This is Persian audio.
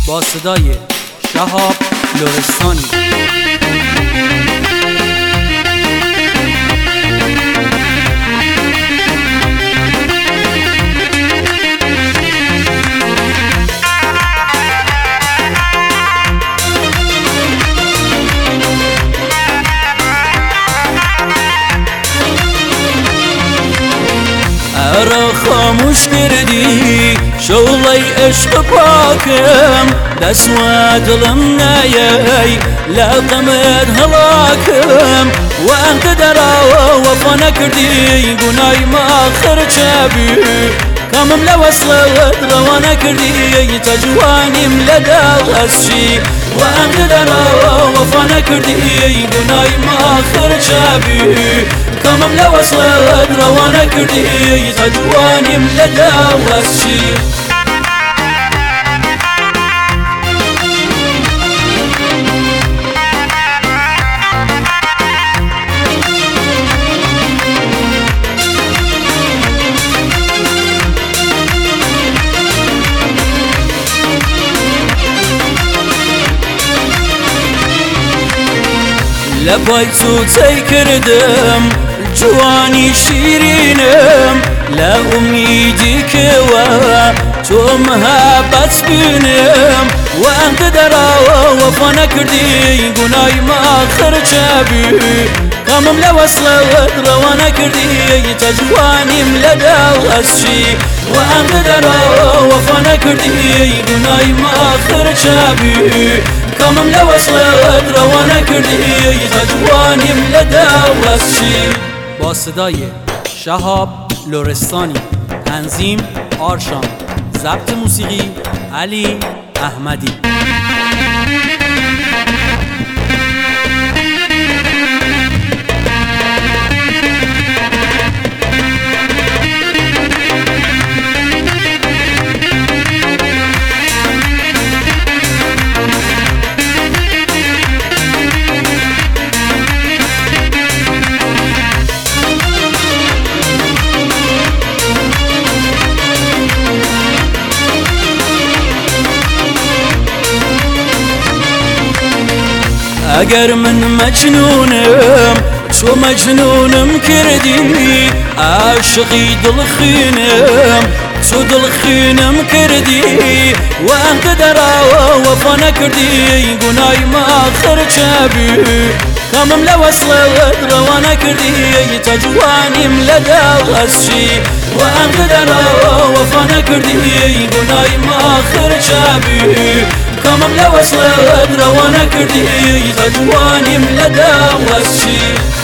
با صدای شهاب لرستانی. ارا خاموش کردی شوڵەی عشق پاکم دەسوە دڵم نایەی لە غەمت هەڵاکم وەنکە دەراوە وەفا نەکردی گونای ماخر چابی کەمم لە وەسڵەوەت ڕەوا نەکردی تا جوانیم لەدا هەسچی وەنکە دەراوە وەفا نەکردی گونای ماخر چابی کەمم لە وەسڵەوەت ڕەوا نەکردی تا جوانیم لەدا هەسچی لەپای چوچەی کردم جوانی شیرینم لە ئومیدی کەوە تۆ مەهابەت بینم وەنکە دەراوە وەفا نەکردی گونای ماخر چابی کەمم لە وەسڵەوەت ڕەوا نەکردی تا جوانیم لەدا هەسچی وەنکە دەراوە وەفا نەکردی گونای ماخر چابی کەمم لە وەسڵەوەت ڕەوا نەکردی تا جوانیم لەدا هەسچی. با صدای شهاب لرستانی، تنظیم آرشام، ضبط موسیقی علی احمدی. ئەگەر من مەجنونم تۆ مەجنونم کردی عاشقی دڵخینم تۆ دڵخینم کردی وەنکە دەراوە وەفا نەکردی گونای ماخر چابی کەمم لە وەسڵەوەت ڕەوا نەکردی تا جوانیم لەدا هەسچی وەنکە دەراوە وەفا نەکردی گونای ماخر چابی کەمم لە وەسڵەوەت ڕەوا نەکردی تا جوانیم لەدا هەسچی.